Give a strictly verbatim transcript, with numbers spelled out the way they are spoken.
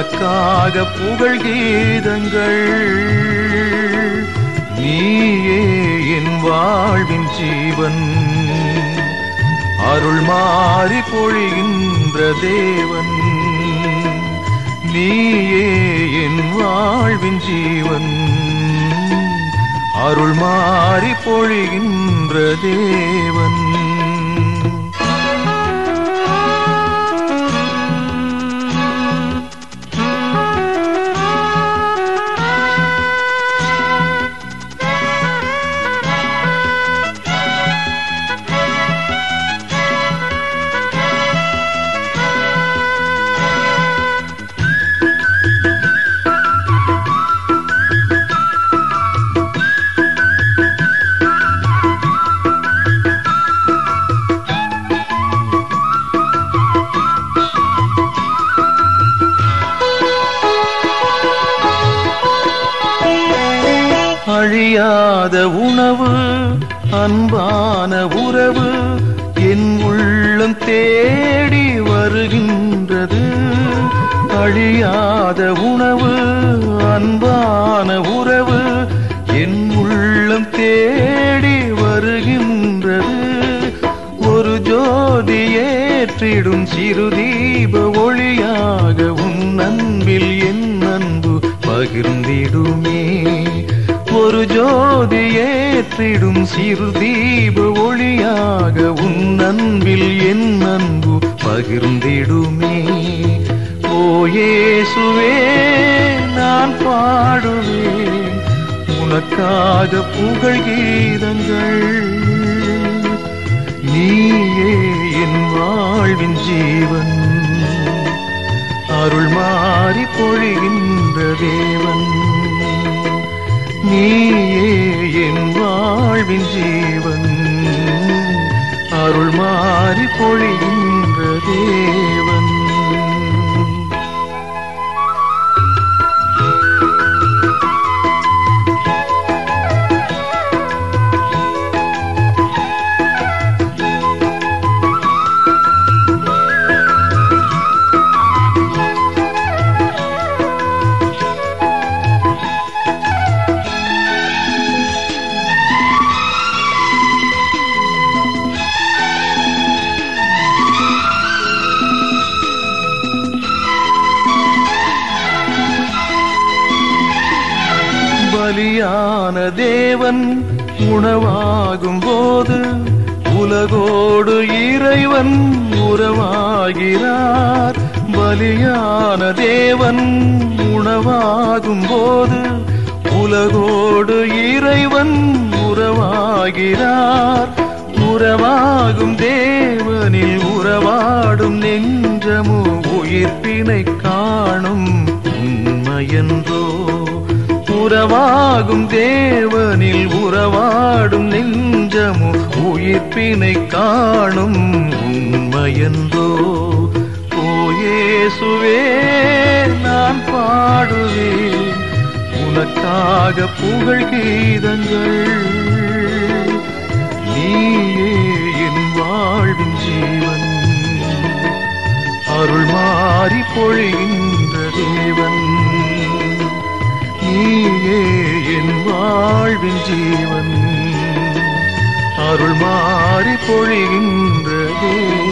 உனக்காக புகழ் கீதங்கள். நீயே என் வாழ்வின் ஜீவன், அருள் மாறி பொழிகின்ற தேவன். நீயே என் வாழ்வின் ஜீவன், அருள் மாறி பொழிகின்ற தேவன். அழியாத உணவு, அன்பான உறவு என் உள்ளம் தேடி வருகின்றது. அழியாத உணவு, அன்பான உறவு என் உள்ளம் தேடி வருகின்றது. ஒரு ஜோதி ஏற்றிடும் சிறு தீப ஒளியாக உன் அன்பில் என் அன்பு பகிர்ந்திடுமே. ஒரு ஜோதி ஏற்றிடும் சிறு தீப ஒளியாக உன் அன்பில் என் அன்பு பகிர்ந்திடுமே. ஓ இயேசுவே, நான் பாடுவேன் உனக்காக புகழ் கீதங்கள். நீயே என் வாழ்வின் ஜீவன், அருள் மாறி பொழிகின்ற தேவன். நீயே என் வாழ்வின் ஜீவன், அருள் மாறி பொழிகின்ற தேவன். பலியான தேவன் உணவாகும் போது உலகோடு இறைவன் உறவாகிறார். பலியான தேவன் உணவாகும் போது உலகோடு இறைவன் உறவாகிறார். உறவாகும் தேவனில் உறவாடும் நெஞ்சமோ உயிர்ப்பினை காணும் உண்மையன்றோ. உறவாகும் தேவனில் உறவாடும் நெஞ்சமோ உயிர்ப்பினை காணும் உண்மையன்றோ. ஓ இயேசுவே, நான் பாடுவேன் உனக்காக புகழ் கீதங்கள். நீயே என் வாழ்வின் ஜீவன், அருள் மாறி பொழிகின்ற தேவன். நீயே என் வாழ்வின் ஜீவன், அருள் மாறி பொழிகின்ற தேவன்.